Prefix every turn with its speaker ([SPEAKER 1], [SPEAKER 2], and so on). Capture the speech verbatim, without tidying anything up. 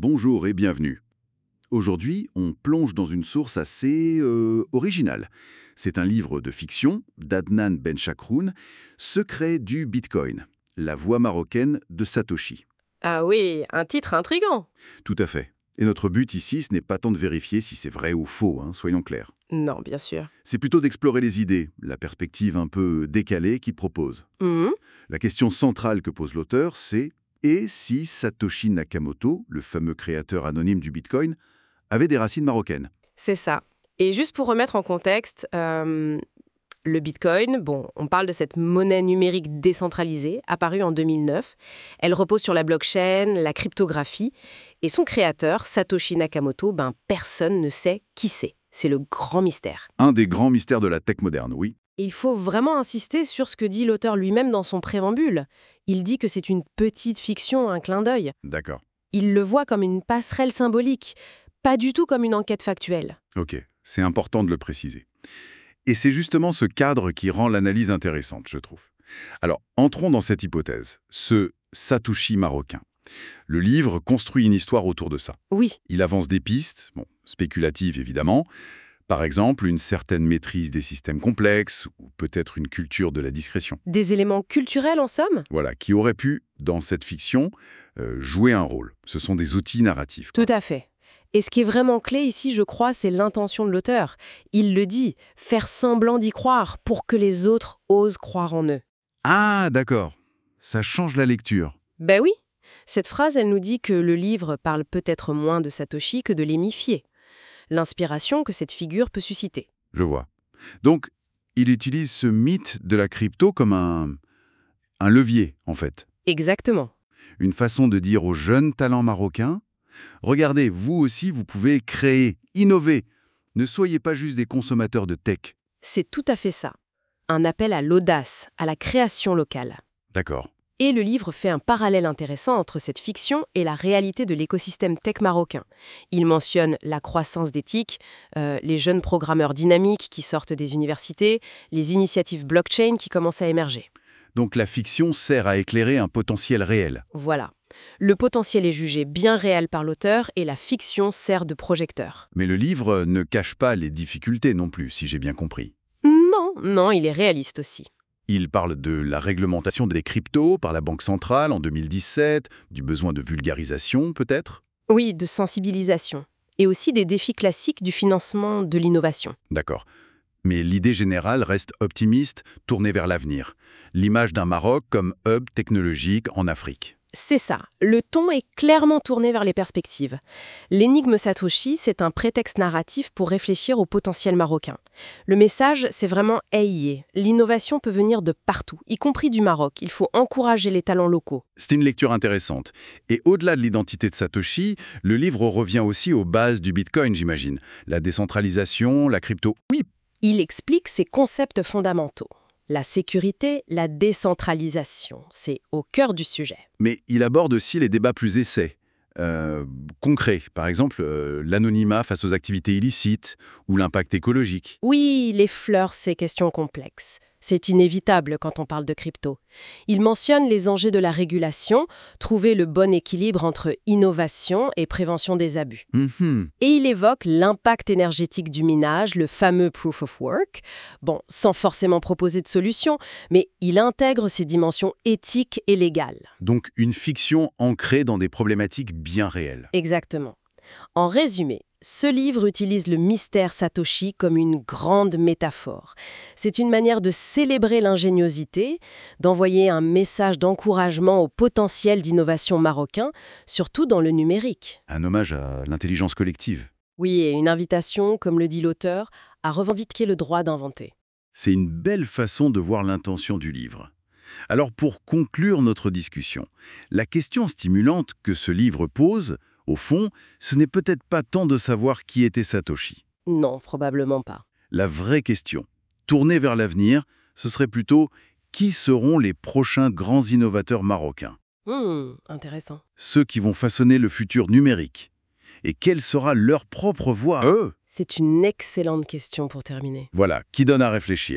[SPEAKER 1] Bonjour et bienvenue. Aujourd'hui, on plonge dans une source assez euh, originale. C'est un livre de fiction d'Adnan Benchakroun, Secret du Bitcoin, la voix marocaine de Satoshi.
[SPEAKER 2] Ah oui, un titre intriguant.
[SPEAKER 1] Tout à fait. Et notre but ici, ce n'est pas tant de vérifier si c'est vrai ou faux, hein, soyons clairs.
[SPEAKER 2] Non, bien sûr.
[SPEAKER 1] C'est plutôt d'explorer les idées, la perspective un peu décalée qu'il propose.
[SPEAKER 2] Mhm.
[SPEAKER 1] La question centrale que pose l'auteur, c'est « Et si Satoshi Nakamoto, le fameux créateur anonyme du Bitcoin, avait des racines marocaines ?»
[SPEAKER 2] C'est ça. Et juste pour remettre en contexte, euh, le Bitcoin, bon, on parle de cette monnaie numérique décentralisée, apparue en deux mille neuf. Elle repose sur la blockchain, la cryptographie. Et son créateur, Satoshi Nakamoto, ben, personne ne sait qui c'est. C'est le grand mystère.
[SPEAKER 1] Un des grands mystères de la tech moderne, oui.
[SPEAKER 2] Et il faut vraiment insister sur ce que dit l'auteur lui-même dans son préambule. Il dit que c'est une petite fiction, un clin d'œil.
[SPEAKER 1] D'accord.
[SPEAKER 2] Il le voit comme une passerelle symbolique, pas du tout comme une enquête factuelle.
[SPEAKER 1] Ok, c'est important de le préciser. Et c'est justement ce cadre qui rend l'analyse intéressante, je trouve. Alors, entrons dans cette hypothèse, ce Satoshi marocain. Le livre construit une histoire autour de ça.
[SPEAKER 2] Oui,
[SPEAKER 1] Il avance des pistes, bon, spéculatives évidemment, par exemple une certaine maîtrise des systèmes complexes ou peut-être une culture de la discrétion.
[SPEAKER 2] des éléments culturels en somme.
[SPEAKER 1] Voilà, qui auraient pu, dans cette fiction, euh, jouer un rôle. Ce sont des outils narratifs, quoi.
[SPEAKER 2] Tout à fait. Et ce qui est vraiment clé ici, je crois, c'est l'intention de l'auteur. Il le dit, faire semblant d'y croire pour que les autres osent croire en eux.
[SPEAKER 1] Ah, d'accord. Ça change la lecture.
[SPEAKER 2] Ben oui, cette phrase, elle nous dit que le livre parle peut-être moins de Satoshi que de l'émifié. L'inspiration que cette figure peut susciter.
[SPEAKER 1] Je vois. Donc, il utilise ce mythe de la crypto comme un, un levier, en fait.
[SPEAKER 2] Exactement.
[SPEAKER 1] Une façon de dire aux jeunes talents marocains, regardez, vous aussi, vous pouvez créer, innover. Ne soyez pas juste des consommateurs de tech.
[SPEAKER 2] C'est tout à fait ça. Un appel à l'audace, à la création locale.
[SPEAKER 1] D'accord.
[SPEAKER 2] Et le livre fait un parallèle intéressant entre cette fiction et la réalité de l'écosystème tech marocain. Il mentionne la croissance d'éthique, euh, les jeunes programmeurs dynamiques qui sortent des universités, les initiatives blockchain qui commencent à émerger.
[SPEAKER 1] Donc la fiction sert à éclairer un potentiel réel.
[SPEAKER 2] Voilà. Le potentiel est jugé bien réel par l'auteur et la fiction sert de projecteur.
[SPEAKER 1] Mais le livre ne cache pas les difficultés non plus, si j'ai bien compris.
[SPEAKER 2] Non, non, il est réaliste aussi.
[SPEAKER 1] Il parle de la réglementation des cryptos par la Banque centrale en deux mille dix-sept, du besoin de vulgarisation peut-être.
[SPEAKER 2] Oui, de sensibilisation. Et aussi des défis classiques du financement de l'innovation.
[SPEAKER 1] D'accord. Mais l'idée générale reste optimiste, tournée vers l'avenir. L'image d'un Maroc comme hub technologique en Afrique.
[SPEAKER 2] C'est ça. Le ton est clairement tourné vers les perspectives. L'énigme Satoshi, c'est un prétexte narratif pour réfléchir au potentiel marocain. Le message, c'est vraiment « ayez ». L'innovation peut venir de partout, y compris du Maroc. Il faut encourager les talents locaux.
[SPEAKER 1] C'est une lecture intéressante. Et au-delà de l'identité de Satoshi, le livre revient aussi aux bases du Bitcoin, j'imagine. La décentralisation, la crypto. Oui,
[SPEAKER 2] Il explique ces concepts fondamentaux. La sécurité, la décentralisation, c'est au cœur du sujet.
[SPEAKER 1] mais il aborde aussi les débats plus essais, euh, concrets. Par exemple, euh, l'anonymat face aux activités illicites ou l'impact écologique.
[SPEAKER 2] Oui, il effleure ces questions complexes. C'est inévitable quand on parle de crypto. Il mentionne les enjeux de la régulation, trouver le bon équilibre entre innovation et prévention des abus.
[SPEAKER 1] Mhm.
[SPEAKER 2] Et il évoque l'impact énergétique du minage, le fameux proof of work. Bon, sans forcément proposer de solution, mais il intègre ces dimensions éthiques et légales.
[SPEAKER 1] Donc une fiction ancrée dans des problématiques bien réelles.
[SPEAKER 2] Exactement. En résumé, ce livre utilise le mystère Satoshi comme une grande métaphore. C'est une manière de célébrer l'ingéniosité, d'envoyer un message d'encouragement au potentiel d'innovation marocain, surtout dans le numérique.
[SPEAKER 1] Un hommage à l'intelligence collective.
[SPEAKER 2] Oui, et une invitation, comme le dit l'auteur, à revendiquer le droit d'inventer.
[SPEAKER 1] C'est une belle façon de voir l'intention du livre. Alors pour conclure notre discussion, la question stimulante que ce livre pose, au fond, ce n'est peut-être pas tant de savoir qui était Satoshi.
[SPEAKER 2] Non, probablement pas.
[SPEAKER 1] La vraie question, tournée vers l'avenir, ce serait plutôt qui seront les prochains grands innovateurs marocains,
[SPEAKER 2] Hmm, intéressant.
[SPEAKER 1] ceux qui vont façonner le futur numérique. Et quelle sera leur propre voix, eux?
[SPEAKER 2] C'est une excellente question pour terminer.
[SPEAKER 1] Voilà, qui donne à réfléchir.